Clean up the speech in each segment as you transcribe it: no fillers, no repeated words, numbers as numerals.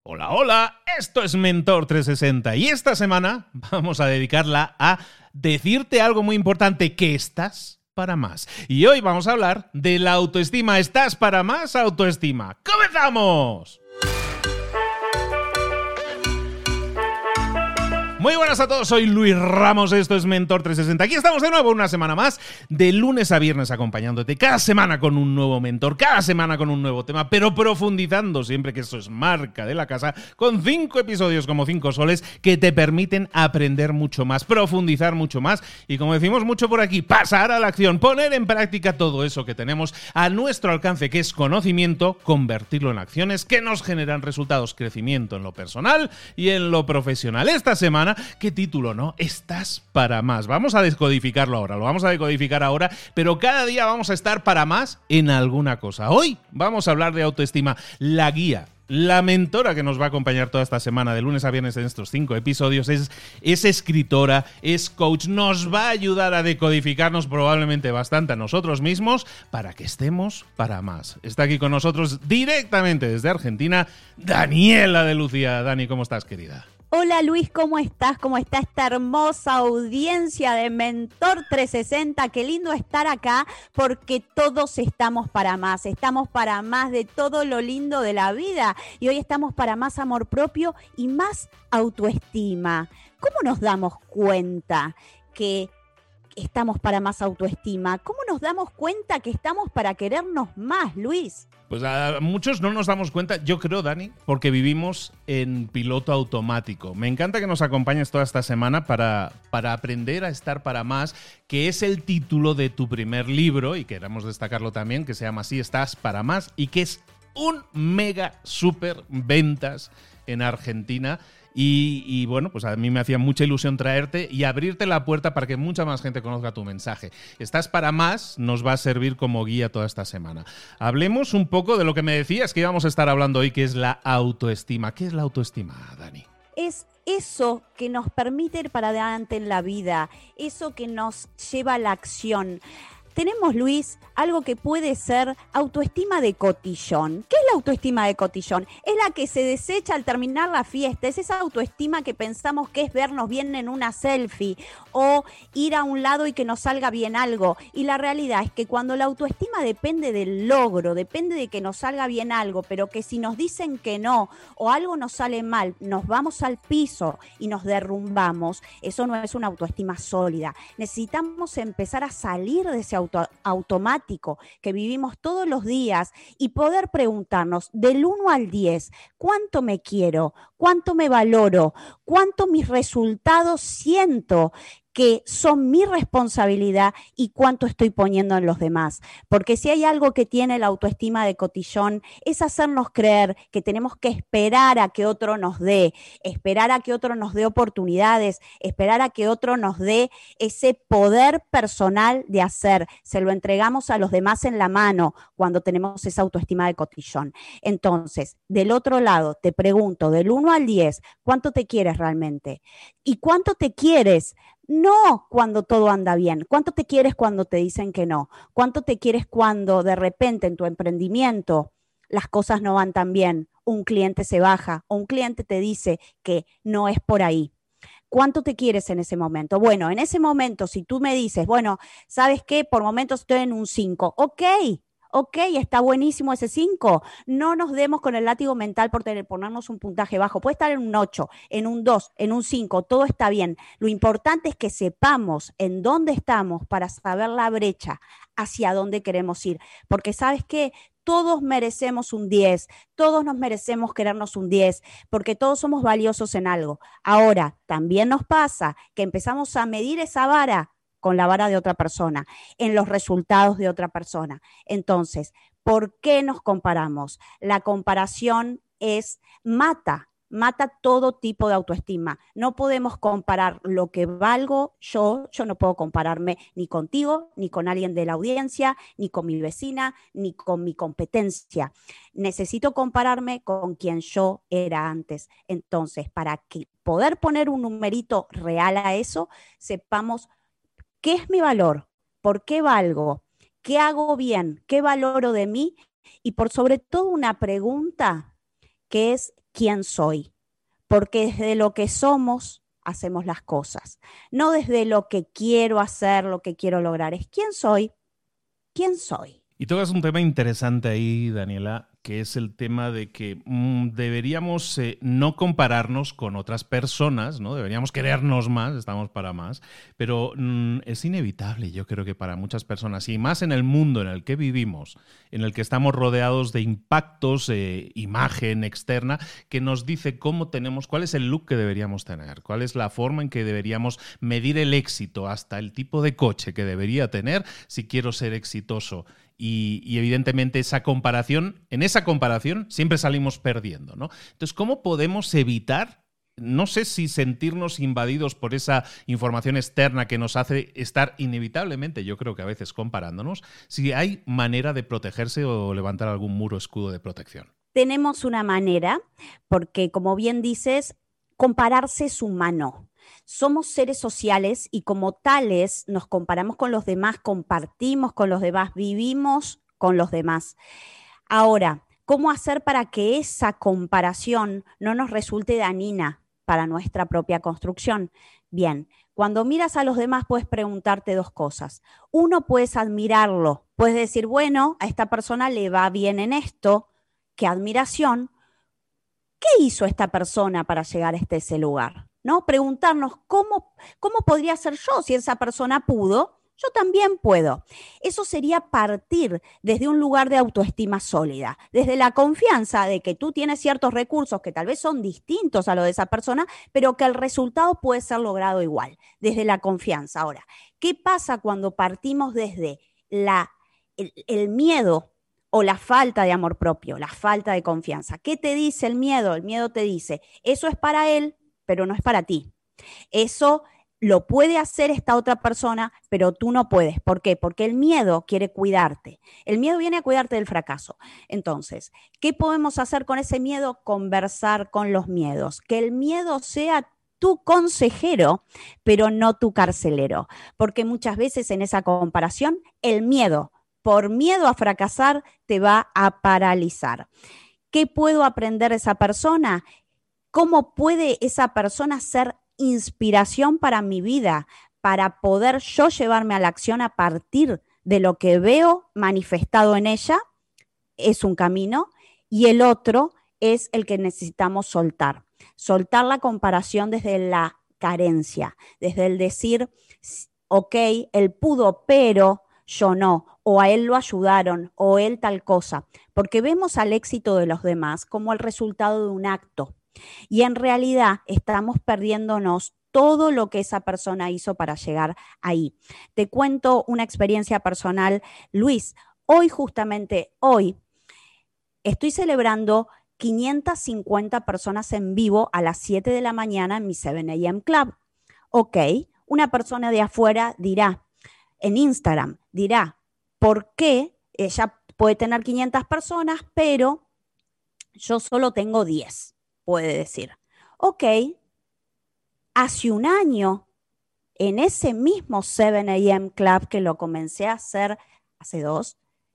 Hola, hola, esto es Mentor 360 y esta semana vamos a dedicarla a decirte algo muy importante, que estás para más. Y hoy vamos a hablar de la autoestima. ¿Estás para más autoestima? ¡Comenzamos! Muy buenas a todos, soy Luis Ramos, esto es Mentor 360. Aquí estamos de nuevo una semana más, de lunes a viernes acompañándote cada semana con un nuevo mentor, cada semana con un nuevo tema, pero profundizando siempre, que eso es marca de la casa, con 5 episodios como 5 soles que te permiten aprender mucho más, profundizar mucho más y, como decimos mucho por aquí, pasar a la acción, poner en práctica todo eso que tenemos a nuestro alcance, que es conocimiento, convertirlo en acciones que nos generan resultados, crecimiento en lo personal y en lo profesional. Esta semana, qué título, ¿no? Estás para más. Vamos a descodificarlo ahora, lo vamos a decodificar ahora, pero cada día vamos a estar para más en alguna cosa. Hoy vamos a hablar de autoestima, la guía. La mentora que nos va a acompañar toda esta semana, de lunes a viernes en estos 5 episodios, es escritora, es coach, nos va a ayudar a decodificarnos probablemente bastante a nosotros mismos para que estemos para más. Está aquí con nosotros directamente desde Argentina, Daniela de Lucía. Dani, ¿cómo estás, querida? Hola Luis, ¿cómo estás? ¿Cómo está esta hermosa audiencia de Mentor 360? Qué lindo estar acá porque todos estamos para más de todo lo lindo de la vida y hoy estamos para más amor propio y más autoestima. ¿Cómo nos damos cuenta que estamos para más autoestima? ¿Cómo nos damos cuenta que estamos para querernos más, Luis? Pues a muchos no nos damos cuenta, yo creo, Dani, porque vivimos en piloto automático. Me encanta que nos acompañes toda esta semana para aprender a estar para más, que es el título de tu primer libro, y queremos destacarlo también, que se llama así, Estás para más, y que es un mega super ventas en Argentina. Y bueno, pues a mí me hacía mucha ilusión traerte y abrirte la puerta para que mucha más gente conozca tu mensaje. Estás para más, nos va a servir como guía toda esta semana. Hablemos un poco de lo que me decías que íbamos a estar hablando hoy, que es la autoestima. ¿Qué es la autoestima, Dani? Es eso que nos permite ir para adelante en la vida, eso que nos lleva a la acción. Tenemos, Luis, algo que puede ser autoestima de cotillón. ¿Qué es la autoestima de cotillón? Es la que se desecha al terminar la fiesta. Es esa autoestima que pensamos que es vernos bien en una selfie o ir a un lado y que nos salga bien algo. Y la realidad es que cuando la autoestima depende del logro, depende de que nos salga bien algo, pero que si nos dicen que no o algo nos sale mal, nos vamos al piso y nos derrumbamos, eso no es una autoestima sólida. Necesitamos empezar a salir de ese automático que vivimos todos los días y poder preguntarnos del 1 al 10, ¿cuánto me quiero? ¿Cuánto me valoro? ¿Cuánto mis resultados siento que son mi responsabilidad y cuánto estoy poniendo en los demás? Porque si hay algo que tiene la autoestima de cotillón es hacernos creer que tenemos que esperar a que otro nos dé, esperar a que otro nos dé oportunidades, esperar a que otro nos dé ese poder personal de hacer. Se lo entregamos a los demás en la mano cuando tenemos esa autoestima de cotillón. Entonces, del otro lado, te pregunto, del 1 al 10, ¿cuánto te quieres realmente? ¿Y cuánto te quieres? No cuando todo anda bien. ¿Cuánto te quieres cuando te dicen que no? ¿Cuánto te quieres cuando de repente en tu emprendimiento las cosas no van tan bien? Un cliente se baja o un cliente te dice que no es por ahí. ¿Cuánto te quieres en ese momento? Bueno, en ese momento, si tú me dices, bueno, ¿sabes qué? Por momentos estoy en un 5. Ok, está buenísimo ese 5. No nos demos con el látigo mental por ponernos un puntaje bajo. Puede estar en un 8, en un 2, en un 5. Todo está bien. Lo importante es que sepamos en dónde estamos para saber la brecha hacia dónde queremos ir. Porque ¿sabes qué? Todos merecemos un 10. Todos nos merecemos querernos un 10. Porque todos somos valiosos en algo. Ahora, también nos pasa que empezamos a medir esa vara con la vara de otra persona, en los resultados de otra persona. Entonces, ¿por qué nos comparamos? La comparación mata todo tipo de autoestima. No podemos comparar lo que valgo yo no puedo compararme ni contigo, ni con alguien de la audiencia, ni con mi vecina, ni con mi competencia. Necesito compararme con quien yo era antes. Entonces, para poder poner un numerito real a eso, sepamos ¿qué es mi valor? ¿Por qué valgo? ¿Qué hago bien? ¿Qué valoro de mí? Y por sobre todo una pregunta que es quién soy, porque desde lo que somos hacemos las cosas, no desde lo que quiero hacer, lo que quiero lograr, es quién soy, quién soy. Y tocas un tema interesante ahí, Daniela, que es el tema de que deberíamos no compararnos con otras personas, ¿no? Deberíamos querernos más, estamos para más, pero es inevitable, yo creo que para muchas personas, y más en el mundo en el que vivimos, en el que estamos rodeados de impactos, imagen externa, que nos dice cuál es el look que deberíamos tener, cuál es la forma en que deberíamos medir el éxito, hasta el tipo de coche que debería tener si quiero ser exitoso. Y evidentemente en esa comparación siempre salimos perdiendo, ¿no? Entonces, ¿cómo podemos evitar, no sé si sentirnos invadidos por esa información externa que nos hace estar inevitablemente, yo creo que a veces comparándonos, si hay manera de protegerse o levantar algún muro escudo de protección? Tenemos una manera, porque como bien dices, compararse es humano. Somos seres sociales y como tales nos comparamos con los demás, compartimos con los demás, vivimos con los demás. Ahora, ¿cómo hacer para que esa comparación no nos resulte dañina para nuestra propia construcción? Bien, cuando miras a los demás puedes preguntarte dos cosas. Uno, puedes admirarlo, puedes decir, bueno, a esta persona le va bien en esto, qué admiración. ¿Qué hizo esta persona para llegar hasta ese lugar? ¿No? Preguntarnos cómo podría ser yo si esa persona pudo, yo también puedo. Eso sería partir desde un lugar de autoestima sólida, desde la confianza de que tú tienes ciertos recursos que tal vez son distintos a los de esa persona, pero que el resultado puede ser logrado igual, desde la confianza. Ahora, ¿qué pasa cuando partimos desde el miedo o la falta de amor propio, la falta de confianza? ¿Qué te dice el miedo? El miedo te dice, eso es para él, pero no es para ti. Eso lo puede hacer esta otra persona, pero tú no puedes. ¿Por qué? Porque el miedo quiere cuidarte. El miedo viene a cuidarte del fracaso. Entonces, ¿qué podemos hacer con ese miedo? Conversar con los miedos. Que el miedo sea tu consejero, pero no tu carcelero. Porque muchas veces en esa comparación, el miedo, por miedo a fracasar, te va a paralizar. ¿Qué puedo aprender de esa persona? ¿Cómo puede esa persona ser inspiración para mi vida, para poder yo llevarme a la acción a partir de lo que veo manifestado en ella? Es un camino. Y el otro es el que necesitamos soltar. Soltar la comparación desde la carencia, desde el decir, ok, él pudo, pero yo no, o a él lo ayudaron, o él tal cosa, porque vemos al éxito de los demás como el resultado de un acto. Y en realidad estamos perdiéndonos todo lo que esa persona hizo para llegar ahí. Te cuento una experiencia personal, Luis. Justamente hoy, estoy celebrando 550 personas en vivo a las 7 de la mañana en mi 7 a.m. Club. Ok, una persona de afuera dirá, en Instagram, dirá, ¿por qué ella puede tener 500 personas, pero yo solo tengo 10? Puede decir, ok, hace un año, en ese mismo 7 a.m. Club que lo comencé a hacer hace 2,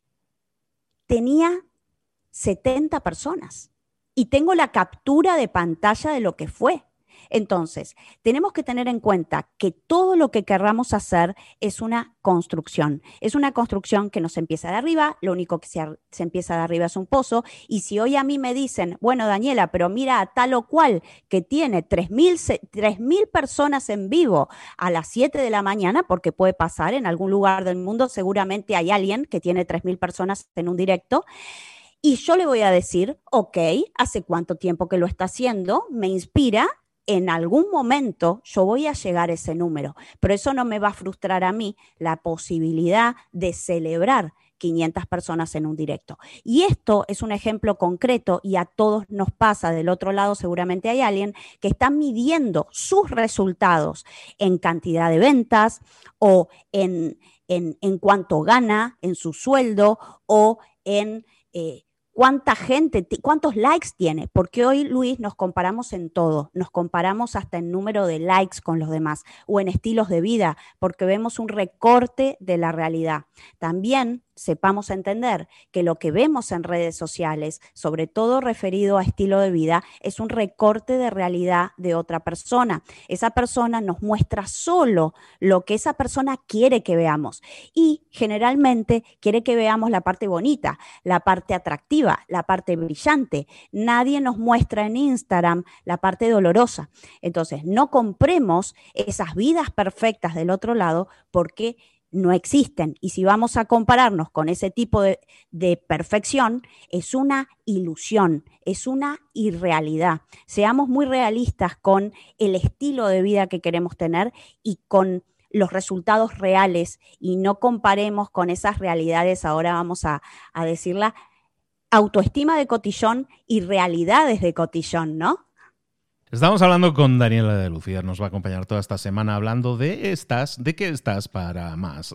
tenía 70 personas y tengo la captura de pantalla de lo que fue. Entonces, tenemos que tener en cuenta que todo lo que querramos hacer es una construcción. Es una construcción que no se empieza de arriba, lo único que se empieza de arriba es un pozo. Y si hoy a mí me dicen, bueno, Daniela, pero mira a tal o cual que tiene 3.000 personas en vivo a las 7 de la mañana, porque puede pasar en algún lugar del mundo, seguramente hay alguien que tiene 3.000 personas en un directo. Y yo le voy a decir, ok, ¿hace cuánto tiempo que lo está haciendo? Me inspira. En algún momento yo voy a llegar a ese número, pero eso no me va a frustrar a mí la posibilidad de celebrar 500 personas en un directo. Y esto es un ejemplo concreto y a todos nos pasa. Del otro lado seguramente hay alguien que está midiendo sus resultados en cantidad de ventas o en cuánto gana, en su sueldo o en cuánta gente, cuántos likes tiene, porque hoy, Luis, nos comparamos en todo, nos comparamos hasta en número de likes con los demás o en estilos de vida, porque vemos un recorte de la realidad. También sepamos entender que lo que vemos en redes sociales, sobre todo referido a estilo de vida, es un recorte de realidad de otra persona. Esa persona nos muestra solo lo que esa persona quiere que veamos y generalmente quiere que veamos la parte bonita, la parte atractiva, la parte brillante. Nadie nos muestra en Instagram la parte dolorosa. Entonces, no compremos esas vidas perfectas del otro lado porque no existen. Y si vamos a compararnos con ese tipo de perfección, es una ilusión, es una irrealidad. Seamos muy realistas con el estilo de vida que queremos tener y con los resultados reales y no comparemos con esas realidades, ahora vamos a decirla, autoestima de cotillón y realidades de cotillón, ¿no? Estamos hablando con Daniela de Lucía, nos va a acompañar toda esta semana hablando de qué estás para más.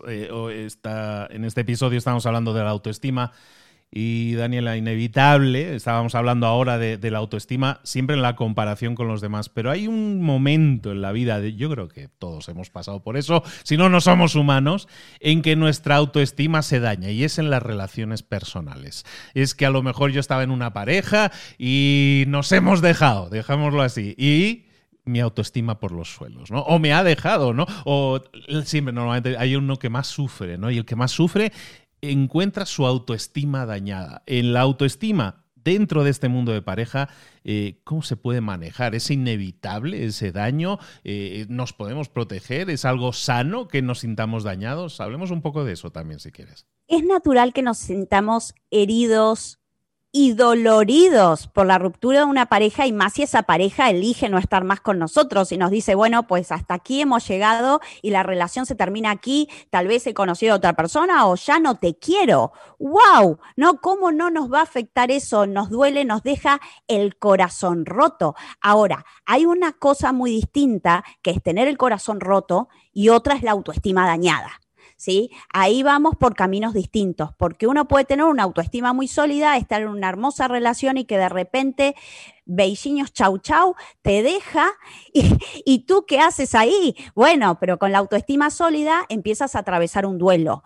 En este episodio estamos hablando de la autoestima y Daniela, inevitable, estábamos hablando ahora de la autoestima, siempre en la comparación con los demás, pero hay un momento en la vida, yo creo que todos hemos pasado por eso, si no, no somos humanos, en que nuestra autoestima se daña y es en las relaciones personales. Es que a lo mejor yo estaba en una pareja y nos hemos dejado, dejámoslo así, y mi autoestima por los suelos, ¿no? O me ha dejado, ¿no? O siempre, normalmente hay uno que más sufre, ¿no? Y el que más sufre encuentra su autoestima dañada. En la autoestima, dentro de este mundo de pareja, ¿cómo se puede manejar? ¿Es inevitable ese daño? ¿Nos podemos proteger? ¿Es algo sano que nos sintamos dañados? Hablemos un poco de eso también, si quieres. Es natural que nos sintamos heridos y doloridos por la ruptura de una pareja, y más si esa pareja elige no estar más con nosotros y nos dice, bueno, pues hasta aquí hemos llegado y la relación se termina aquí, tal vez he conocido a otra persona o ya no te quiero. ¡Wow! ¿No? ¿Cómo no nos va a afectar eso? Nos duele, nos deja el corazón roto. Ahora, hay una cosa muy distinta que es tener el corazón roto y otra es la autoestima dañada. ¿Sí? Ahí vamos por caminos distintos, porque uno puede tener una autoestima muy sólida, estar en una hermosa relación y que de repente, beijinhos, chau, chau, te deja y tú ¿qué haces ahí? Bueno, pero con la autoestima sólida empiezas a atravesar un duelo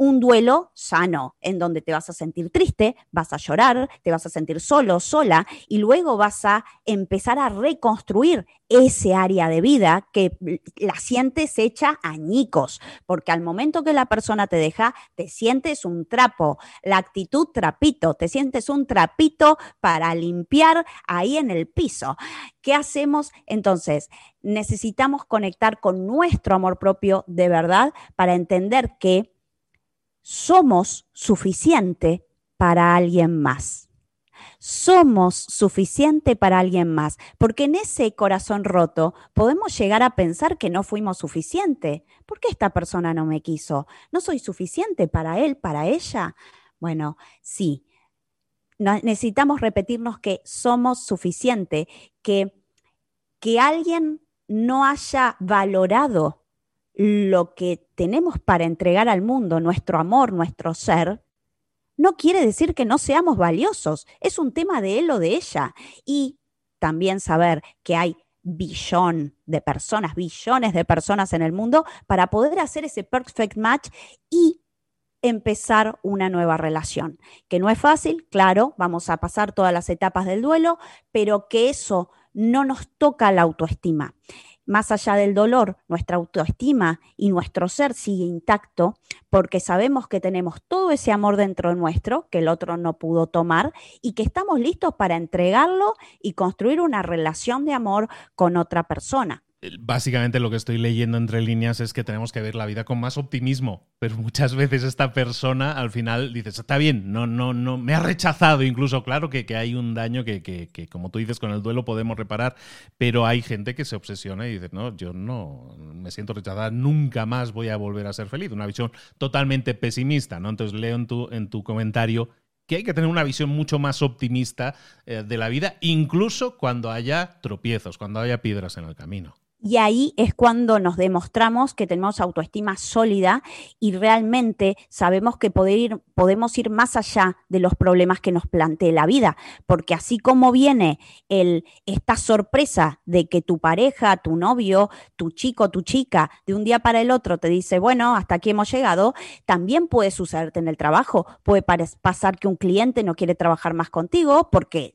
sano, en donde te vas a sentir triste, vas a llorar, te vas a sentir solo, sola, y luego vas a empezar a reconstruir ese área de vida que la sientes hecha añicos, porque al momento que la persona te deja, te sientes un trapo, la actitud trapito, te sientes un trapito para limpiar ahí en el piso. ¿Qué hacemos? Entonces, necesitamos conectar con nuestro amor propio de verdad para entender que somos suficiente para alguien más. Somos suficiente para alguien más, porque en ese corazón roto podemos llegar a pensar que no fuimos suficiente. ¿Por qué esta persona no me quiso? ¿No soy suficiente para él, para ella? Bueno, sí. Necesitamos repetirnos que somos suficiente, que alguien no haya valorado lo que tenemos para entregar al mundo, nuestro amor, nuestro ser, no quiere decir que no seamos valiosos. Es un tema de él o de ella. Y también saber que hay billones de personas en el mundo para poder hacer ese perfect match y empezar una nueva relación. Que no es fácil, claro, vamos a pasar todas las etapas del duelo, pero que eso no nos toca la autoestima. Más allá del dolor, nuestra autoestima y nuestro ser sigue intacto porque sabemos que tenemos todo ese amor dentro nuestro que el otro no pudo tomar y que estamos listos para entregarlo y construir una relación de amor con otra persona. Básicamente lo que estoy leyendo entre líneas es que tenemos que ver la vida con más optimismo, pero muchas veces esta persona al final dices, está bien, no, me ha rechazado incluso, claro que hay un daño que como tú dices con el duelo podemos reparar, pero hay gente que se obsesiona y dice, no, yo no me siento rechazada, nunca más voy a volver a ser feliz, una visión totalmente pesimista, ¿no? Entonces leo en tu comentario que hay que tener una visión mucho más optimista de la vida, incluso cuando haya tropiezos, cuando haya piedras en el camino. Y ahí es cuando nos demostramos que tenemos autoestima sólida y realmente sabemos que podemos ir más allá de los problemas que nos plantee la vida, porque así como viene esta sorpresa de que tu pareja, tu novio, tu chico, tu chica, de un día para el otro te dice, bueno, hasta aquí hemos llegado, también puede sucederte en el trabajo, puede pasar que un cliente no quiere trabajar más contigo porque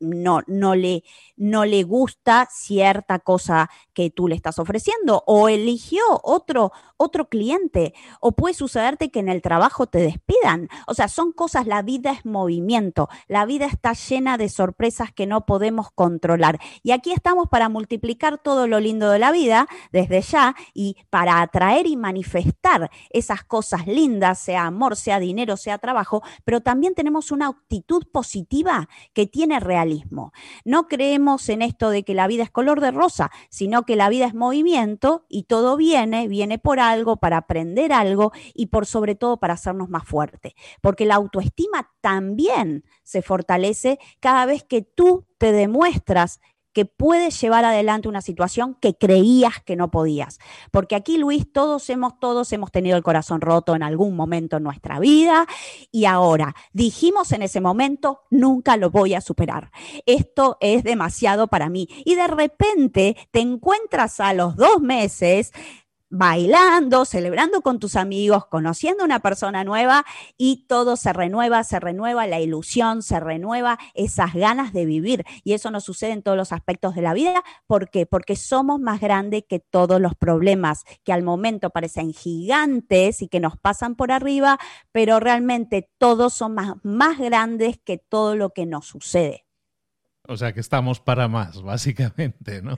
no le gusta cierta cosa que tú le estás ofreciendo o eligió otro cliente, o puede sucederte que en el trabajo te despidan. O sea, son cosas, la vida es movimiento, la vida está llena de sorpresas que no podemos controlar. Y aquí estamos para multiplicar todo lo lindo de la vida desde ya y para atraer y manifestar esas cosas lindas, sea amor, sea dinero, sea trabajo, pero también tenemos una actitud positiva que tiene realismo. No creemos en esto de que la vida es color de rosa, sino que la vida es movimiento y todo viene por algo, para aprender algo y por sobre todo para hacernos más fuertes. Porque la autoestima también se fortalece cada vez que tú te demuestras que puedes llevar adelante una situación que creías que no podías. Porque aquí, Luis, todos hemos tenido el corazón roto en algún momento en nuestra vida y ahora dijimos en ese momento, nunca lo voy a superar. Esto es demasiado para mí. Y de repente te encuentras a los 2 meses bailando, celebrando con tus amigos, conociendo a una persona nueva y todo se renueva la ilusión, se renueva esas ganas de vivir. Y eso nos sucede en todos los aspectos de la vida. ¿Por qué? Porque somos más grandes que todos los problemas que al momento parecen gigantes y que nos pasan por arriba, pero realmente todos son más grandes que todo lo que nos sucede. O sea que estamos para más, básicamente, ¿no?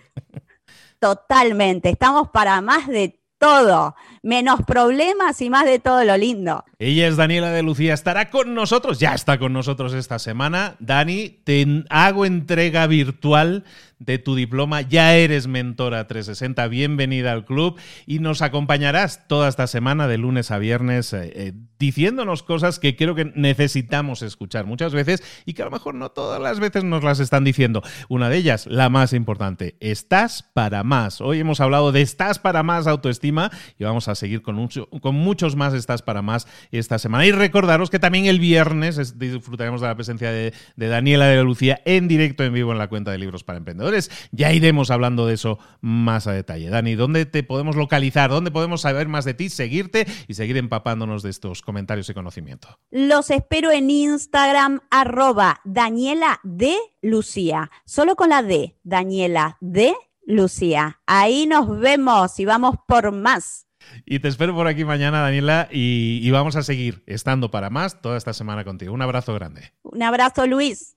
Totalmente, estamos para más de todo, menos problemas y más de todo lo lindo. Ella es Daniela de Lucía, estará con nosotros, ya está con nosotros esta semana. Dani, te hago entrega virtual de tu diploma, ya eres mentora 360, bienvenida al club y nos acompañarás toda esta semana de lunes a viernes diciéndonos cosas que creo que necesitamos escuchar muchas veces y que a lo mejor no todas las veces nos las están diciendo. Una de ellas, la más importante, estás para más. Hoy hemos hablado de estás para más autoestima y vamos a seguir con muchos más estás para más esta semana. Y recordaros que también el viernes disfrutaremos de la presencia de Daniela de Lucía en directo, en vivo, en la cuenta de Libros para Emprendedores. Ya iremos hablando de eso más a detalle. Dani, ¿dónde te podemos localizar? ¿Dónde podemos saber más de ti, seguirte y seguir empapándonos de estos comentarios y conocimiento? Los espero en Instagram, @Daniela de Lucía. Solo con la D, Daniela de Lucía. Ahí nos vemos y vamos por más. Y te espero por aquí mañana, Daniela, y vamos a seguir estando para más toda esta semana contigo. Un abrazo grande. Un abrazo, Luis.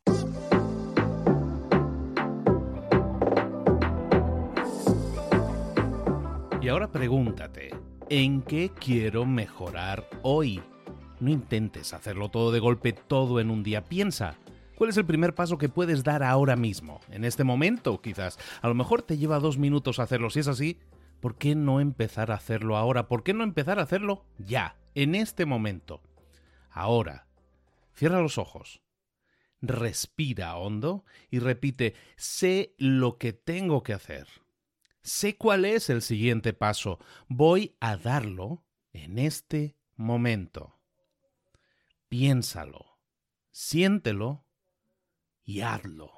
Y ahora pregúntate, ¿en qué quiero mejorar hoy? No intentes hacerlo todo de golpe, todo en un día. Piensa, ¿cuál es el primer paso que puedes dar ahora mismo? En este momento, quizás. A lo mejor te lleva 2 minutos hacerlo. Si es así, ¿por qué no empezar a hacerlo ahora? ¿Por qué no empezar a hacerlo ya, en este momento? Ahora, cierra los ojos, respira hondo y repite, sé lo que tengo que hacer. Sé cuál es el siguiente paso. Voy a darlo en este momento. Piénsalo, siéntelo y hazlo.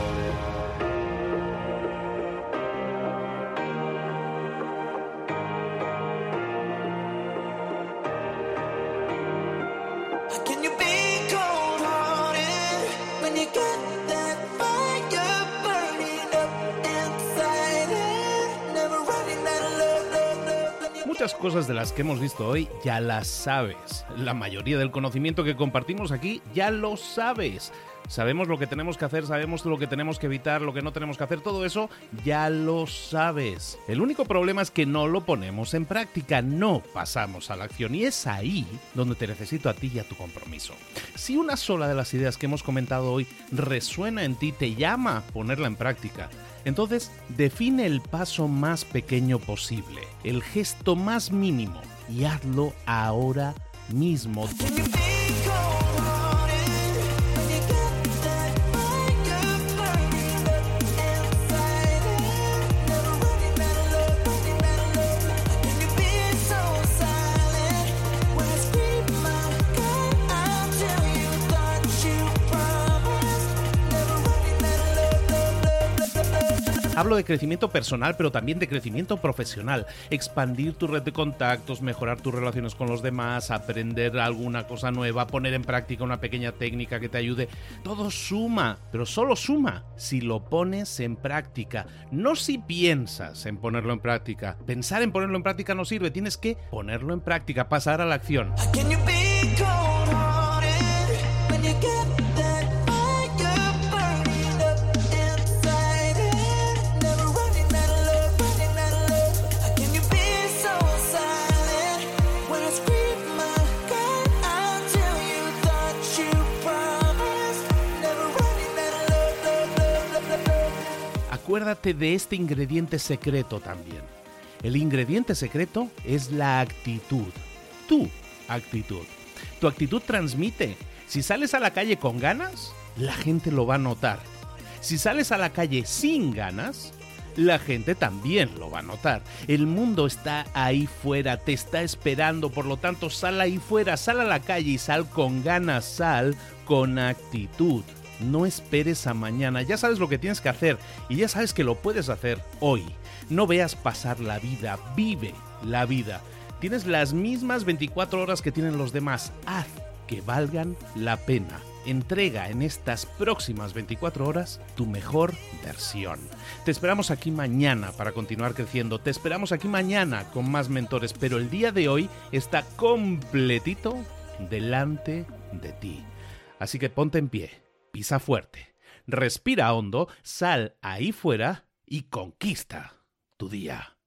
Muchas cosas de las que hemos visto hoy ya las sabes. La mayoría del conocimiento que compartimos aquí ya lo sabes. Sabemos lo que tenemos que hacer, sabemos lo que tenemos que evitar, lo que no tenemos que hacer, todo eso ya lo sabes. El único problema es que no lo ponemos en práctica, no pasamos a la acción y es ahí donde te necesito a ti y a tu compromiso. Si una sola de las ideas que hemos comentado hoy resuena en ti, te llama a ponerla en práctica, entonces define el paso más pequeño posible, el gesto más mínimo y hazlo ahora mismo. Hablo de crecimiento personal, pero también de crecimiento profesional. Expandir tu red de contactos, mejorar tus relaciones con los demás, aprender alguna cosa nueva, poner en práctica una pequeña técnica que te ayude. Todo suma, pero solo suma si lo pones en práctica. No si piensas en ponerlo en práctica. Pensar en ponerlo en práctica no sirve. Tienes que ponerlo en práctica, pasar a la acción. Acuérdate de este ingrediente secreto también. El ingrediente secreto es la actitud. Tu actitud. Tu actitud transmite. Si sales a la calle con ganas, la gente lo va a notar. Si sales a la calle sin ganas, la gente también lo va a notar. El mundo está ahí fuera, te está esperando, por lo tanto sal ahí fuera, sal a la calle y sal con ganas, sal con actitud. No esperes a mañana, ya sabes lo que tienes que hacer y ya sabes que lo puedes hacer hoy. No veas pasar la vida, vive la vida. Tienes las mismas 24 horas que tienen los demás, haz que valgan la pena. Entrega en estas próximas 24 horas tu mejor versión. Te esperamos aquí mañana para continuar creciendo, te esperamos aquí mañana con más mentores, pero el día de hoy está completito delante de ti. Así que ponte en pie. Pisa fuerte, respira hondo, sal ahí fuera y conquista tu día.